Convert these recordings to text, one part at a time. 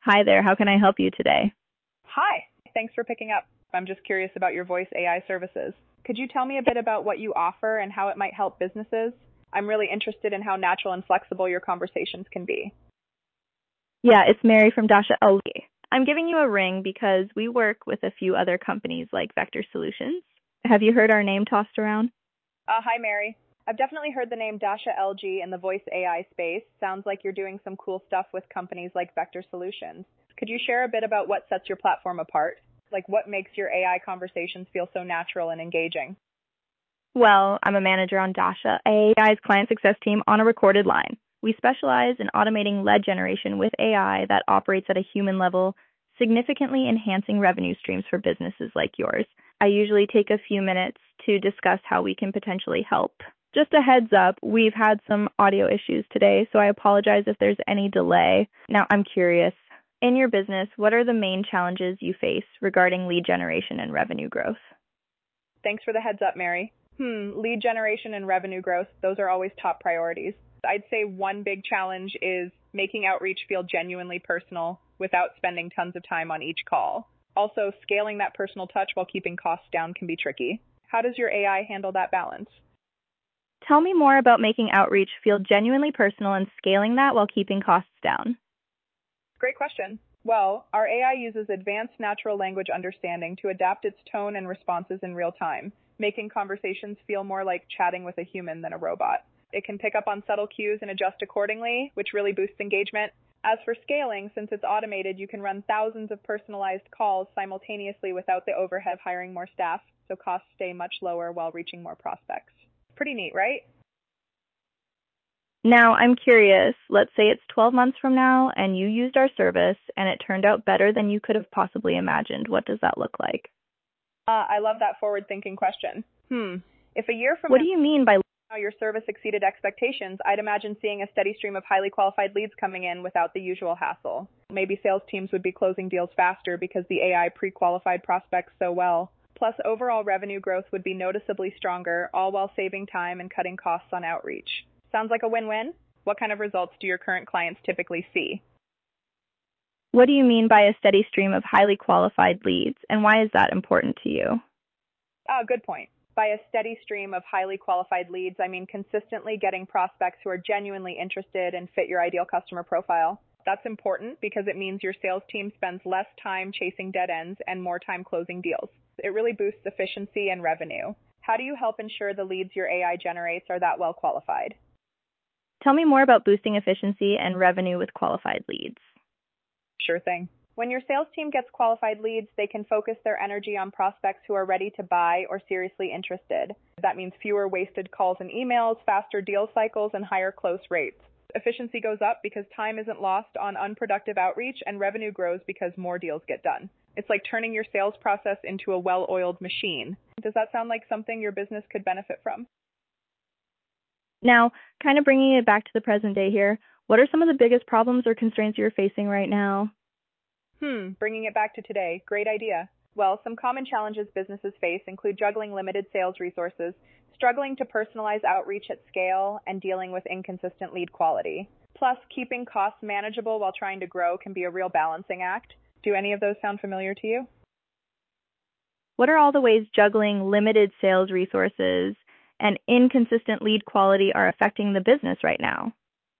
Hi there, how can I help you today? Hi. Thanks for picking up. I'm just curious about your voice AI services. Could you tell me a bit about what you offer and how it might help businesses? I'm really interested in how natural and flexible your conversations can be. Yeah, it's Mary from Dasha LG. I'm giving you a ring because we work with a few other companies like Vector Solutions. Have you heard our name tossed around? Hi, Mary. I've definitely heard the name Dasha LG in the voice AI space. Sounds like you're doing some cool stuff with companies like Vector Solutions. Could you share a bit about what sets your platform apart? Like what makes your AI conversations feel so natural and engaging? Well, I'm a manager on Dasha AI's client success team on a recorded line. We specialize in automating lead generation with AI that operates at a human level, significantly enhancing revenue streams for businesses like yours. I usually take a few minutes to discuss how we can potentially help. Just a heads up, we've had some audio issues today, so I apologize if there's any delay. Now, I'm curious, in your business, what are the main challenges you face regarding lead generation and revenue growth? Thanks for the heads up, Mary. Lead generation and revenue growth, those are always top priorities. I'd say one big challenge is making outreach feel genuinely personal without spending tons of time on each call. Also, scaling that personal touch while keeping costs down can be tricky. How does your AI handle that balance? Tell me more about making outreach feel genuinely personal and scaling that while keeping costs down. Great question. Well, our AI uses advanced natural language understanding to adapt its tone and responses in real time, making conversations feel more like chatting with a human than a robot. It can pick up on subtle cues and adjust accordingly, which really boosts engagement. As for scaling, since it's automated, you can run thousands of personalized calls simultaneously without the overhead of hiring more staff, so costs stay much lower while reaching more prospects. Pretty neat, right? Now, I'm curious, let's say it's 12 months from now and you used our service and it turned out better than you could have possibly imagined. What does that look like? I love that forward-thinking question. If a year from What do you mean by now your service exceeded expectations, I'd imagine seeing a steady stream of highly qualified leads coming in without the usual hassle. Maybe sales teams would be closing deals faster because the AI pre-qualified prospects so well. Plus, overall revenue growth would be noticeably stronger, all while saving time and cutting costs on outreach. Sounds like a win-win? What kind of results do your current clients typically see? What do you mean by a steady stream of highly qualified leads, and why is that important to you? Good point. By a steady stream of highly qualified leads, I mean consistently getting prospects who are genuinely interested and fit your ideal customer profile. That's important because it means your sales team spends less time chasing dead ends and more time closing deals. It really boosts efficiency and revenue. How do you help ensure the leads your AI generates are that well qualified? Tell me more about boosting efficiency and revenue with qualified leads. Sure thing. When your sales team gets qualified leads, they can focus their energy on prospects who are ready to buy or seriously interested. That means fewer wasted calls and emails, faster deal cycles, and higher close rates. Efficiency goes up because time isn't lost on unproductive outreach, and revenue grows because more deals get done. It's like turning your sales process into a well-oiled machine. Does that sound like something your business could benefit from? Now, kind of bringing it back to the present day here, what are some of the biggest problems or constraints you're facing right now? Bringing it back to today, great idea. Well, some common challenges businesses face include juggling limited sales resources, struggling to personalize outreach at scale, and dealing with inconsistent lead quality. Plus, keeping costs manageable while trying to grow can be a real balancing act. Do any of those sound familiar to you? What are all the ways juggling limited sales resources and inconsistent lead quality are affecting the business right now?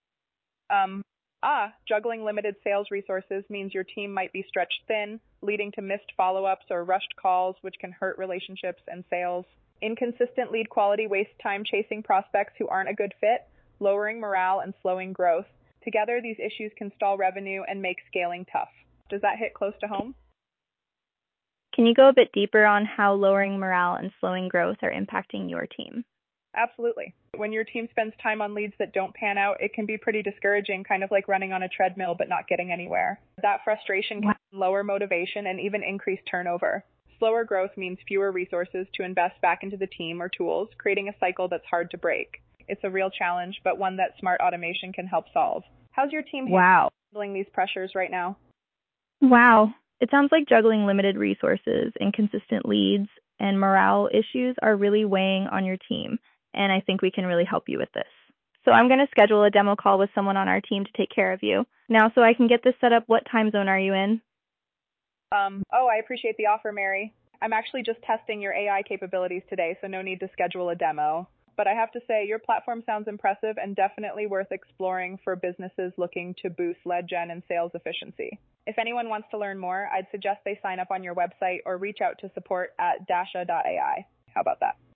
Juggling limited sales resources means your team might be stretched thin, leading to missed follow-ups or rushed calls, which can hurt relationships and sales. Inconsistent lead quality wastes time chasing prospects who aren't a good fit, lowering morale and slowing growth. Together, these issues can stall revenue and make scaling tough. Does that hit close to home? Can you go a bit deeper on how lowering morale and slowing growth are impacting your team? Absolutely. When your team spends time on leads that don't pan out, it can be pretty discouraging, kind of like running on a treadmill but not getting anywhere. That frustration can lower motivation and even increase turnover. Slower growth means fewer resources to invest back into the team or tools, creating a cycle that's hard to break. It's a real challenge, but one that smart automation can help solve. How's your team handling these pressures right now? Wow. It sounds like juggling limited resources, inconsistent leads, and morale issues are really weighing on your team, and I think we can really help you with this. So I'm going to schedule a demo call with someone on our team to take care of you. Now, so I can get this set up, what time zone are you in? I appreciate the offer, Mary. I'm actually just testing your AI capabilities today, so no need to schedule a demo. But I have to say, your platform sounds impressive and definitely worth exploring for businesses looking to boost lead gen and sales efficiency. If anyone wants to learn more, I'd suggest they sign up on your website or reach out to support at dasha.ai. How about that?